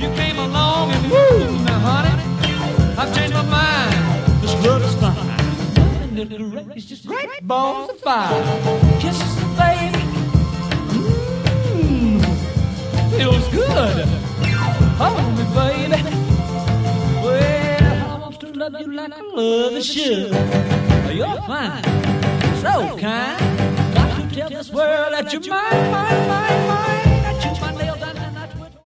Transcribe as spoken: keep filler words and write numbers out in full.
You came along and woo, now honey, I've changed my mind. This love is fine. Nothing is great, it's just great balls of fire. Kisses, baby, mmm, feels good. Hold me, baby. Well, I want to love you like I love the should. You're fine, so kind. Got to tell this world that you're mine, mine, mine, mine.